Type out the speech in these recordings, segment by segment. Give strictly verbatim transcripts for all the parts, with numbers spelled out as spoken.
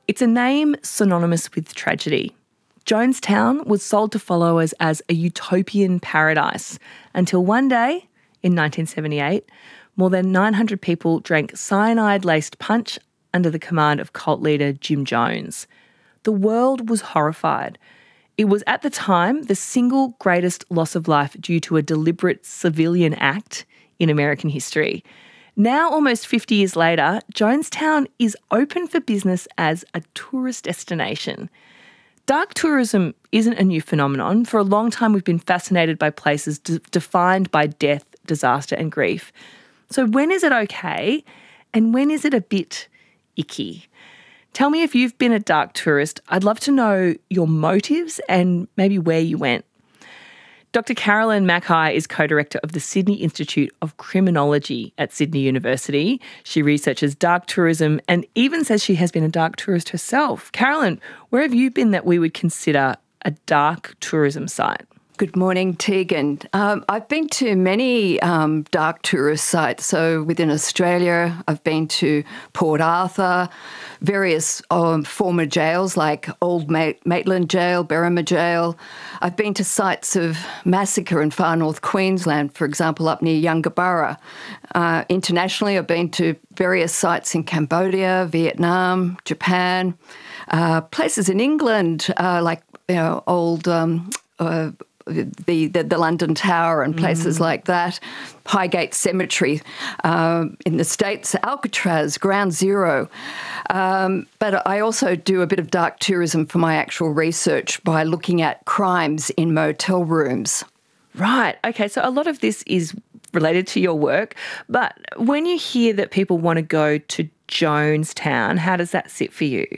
It's a name synonymous with tragedy. Jonestown was sold to followers as a utopian paradise until one day, in nineteen seventy-eight, more than nine hundred people drank cyanide-laced punch under the command of cult leader Jim Jones. The world was horrified. It was at the time the single greatest loss of life due to a deliberate civilian act in American history. Now, almost fifty years later, Jonestown is open for business as a tourist destination. Dark tourism isn't a new phenomenon. For a long time, we've been fascinated by places de- defined by death, disaster and grief. So when is it okay and when is it a bit icky? Tell me if you've been a dark tourist. I'd love to know your motives and maybe where you went. Doctor Carolyn Mackay is co-director of the Sydney Institute of Criminology at Sydney University. She researches dark tourism and even says she has been a dark tourist herself. Carolyn, where have you been that we would consider a dark tourism site? Good morning, Tegan. Um, I've been to many um, dark tourist sites. So within Australia, I've been to Port Arthur, various um, former jails like Old Maitland Jail, Berrima Jail. I've been to sites of massacre in far north Queensland, for example, up near Yungaburra. Uh, internationally, I've been to various sites in Cambodia, Vietnam, Japan, uh, places in England uh, like you know old. Um, uh, The, the the London Tower and places mm. like that, Highgate Cemetery um, in the States, Alcatraz, Ground Zero. Um, but I also do a bit of dark tourism for my actual research by looking at crimes in motel rooms. Right. Okay. So a lot of this is related to your work. But when you hear that people want to go to Jonestown, how does that sit for you?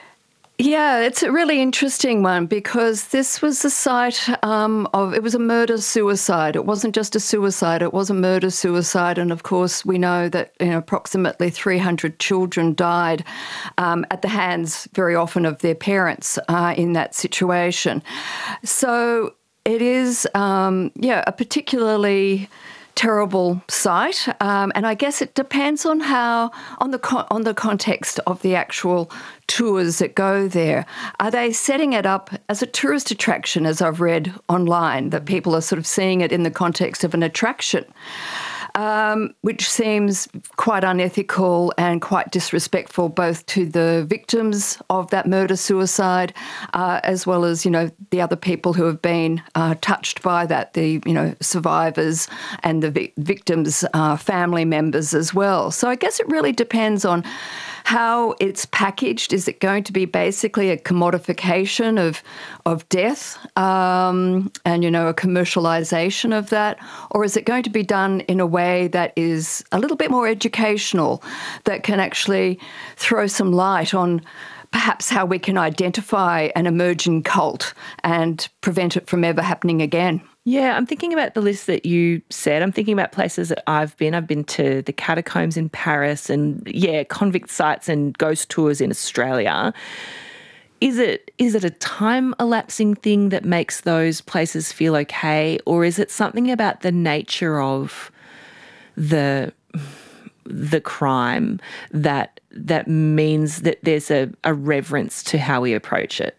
Yeah, it's a really interesting one because this was the site um, of, it was a murder-suicide. It wasn't just a suicide, it was a murder-suicide. And of course, we know that you know, approximately three hundred children died um, at the hands very often of their parents uh, in that situation. So it is, um, yeah, a particularly terrible site, um, and I guess it depends on how on the con- on the context of the actual tours that go there. Are they setting it up as a tourist attraction, as I've read online, that people are sort of seeing it in the context of an attraction? Um, which seems quite unethical and quite disrespectful both to the victims of that murder-suicide uh, as well as, you know, the other people who have been uh, touched by that, the, you know, survivors and the vi- victims' uh, family members as well. So I guess it really depends on how it's packaged. Is it going to be basically a commodification of of death um, and, you know, a commercialisation of that? Or is it going to be done in a way that is a little bit more educational, that can actually throw some light on perhaps how we can identify an emerging cult and prevent it from ever happening again? Yeah, I'm thinking about the list that you said. I'm thinking about places that I've been. I've been to the catacombs in Paris and, yeah, convict sites and ghost tours in Australia. Is it is it a time-elapsing thing that makes those places feel okay, or is it something about the nature of the the crime that that means that there's a, a reverence to how we approach it?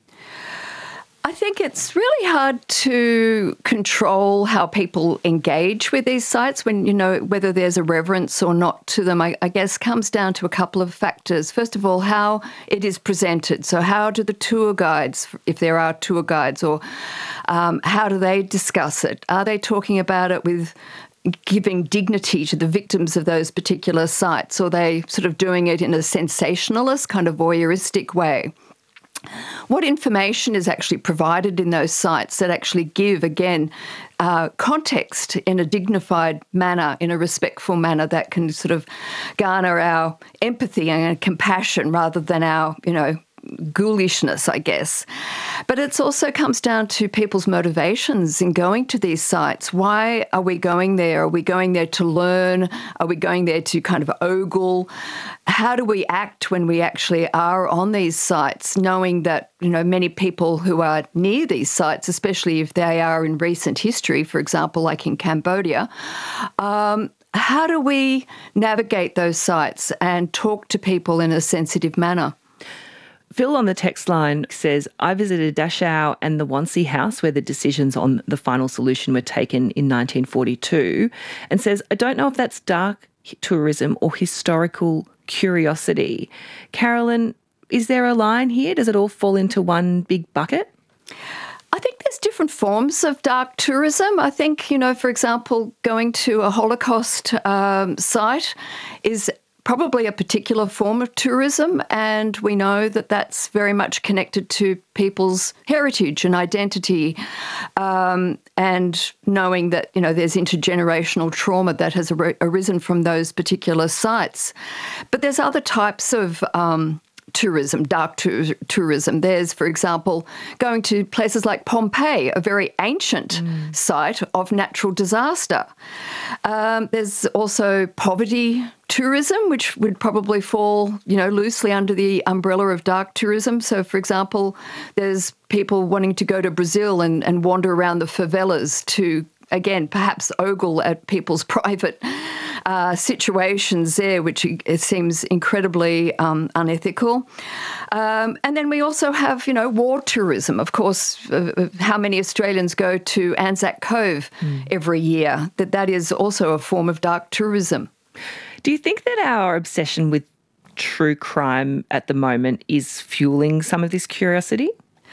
I think it's really hard to control how people engage with these sites when, you know, whether there's a reverence or not to them, I, I guess comes down to a couple of factors. First of all, how it is presented. So how do the tour guides, if there are tour guides, or um, how do they discuss it? Are they talking about it with giving dignity to the victims of those particular sites, or are they sort of doing it in a sensationalist, kind of voyeuristic way? What information is actually provided in those sites that actually give, again, uh, context in a dignified manner, in a respectful manner that can sort of garner our empathy and compassion rather than our, you know, ghoulishness, I guess. But it also comes down to people's motivations in going to these sites. Why are we going there? Are we going there to learn? Are we going there to kind of ogle? How do we act when we actually are on these sites, knowing that, you know, many people who are near these sites, especially if they are in recent history, for example, like in Cambodia, um, how do we navigate those sites and talk to people in a sensitive manner? Phil on the text line says, I visited Dachau and the Wannsee House where the decisions on the final solution were taken in nineteen forty-two, and says, I don't know if that's dark tourism or historical curiosity. Carolyn, is there a line here? Does it all fall into one big bucket? I think there's different forms of dark tourism. I think, you know, for example, going to a Holocaust um, site is probably a particular form of tourism, and we know that that's very much connected to people's heritage and identity, um, and knowing that, you know, there's intergenerational trauma that has ar- arisen from those particular sites. But there's other types of um, tourism, dark tu- tourism. There's, for example, going to places like Pompeii, a very ancient mm. site of natural disaster. Um, there's also poverty tourism, which would probably fall, you know, loosely under the umbrella of dark tourism. So, for example, there's people wanting to go to Brazil and, and wander around the favelas to, again, perhaps ogle at people's private Uh, situations there, which it seems incredibly um, unethical. Um, and then we also have, you know, war tourism. Of course, uh, how many Australians go to Anzac Cove mm. every year? That that is also a form of dark tourism. Do you think that our obsession with true crime at the moment is fueling some of this curiosity?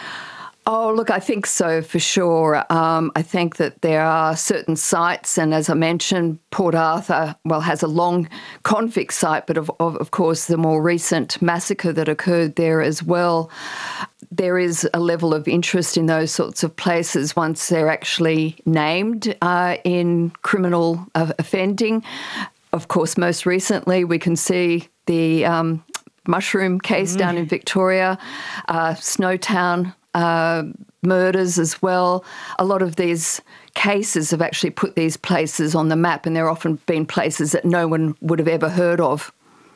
Oh, look, I think so for sure. Um, I think that there are certain sites, and as I mentioned, Port Arthur, well, has a long convict site, but of, of, of course the more recent massacre that occurred there as well. There is a level of interest in those sorts of places once they're actually named uh, in criminal uh, offending. Of course, most recently we can see the um, mushroom case mm. down in Victoria, uh, Snowtown, Uh, murders as well. A lot of these cases have actually put these places on the map, and they're often been places that no one would have ever heard of.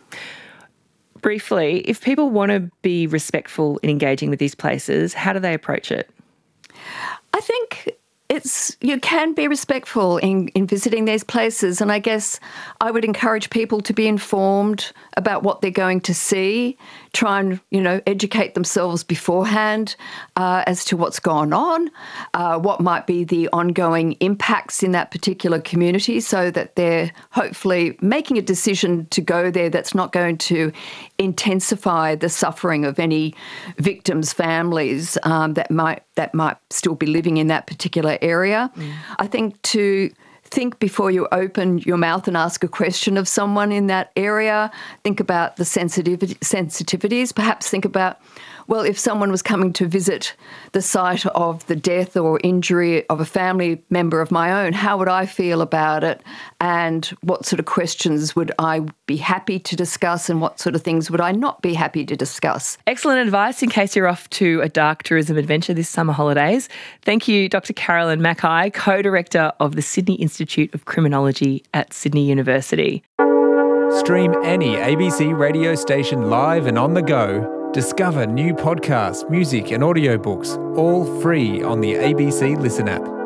Briefly, if people want to be respectful in engaging with these places, how do they approach it? I think it's you can be respectful in, in visiting these places, and I guess I would encourage people to be informed about what they're going to see, try and, you know, educate themselves beforehand uh, as to what's gone on, uh, what might be the ongoing impacts in that particular community, so that they're hopefully making a decision to go there that's not going to intensify the suffering of any victims' families um, that might that might still be living in that particular area. Mm. I think to think before you open your mouth and ask a question of someone in that area. Think about the sensitivity, sensitivities. Perhaps think about, well, if someone was coming to visit the site of the death or injury of a family member of my own, how would I feel about it? And what sort of questions would I be happy to discuss, and what sort of things would I not be happy to discuss? Excellent advice in case you're off to a dark tourism adventure this summer holidays. Thank you, Doctor Carolyn Mackay, Co-Director of the Sydney Institute of Criminology at Sydney University. Stream any A B C radio station live and on the go. Discover new podcasts, music and audiobooks, all free on the A B C Listen app.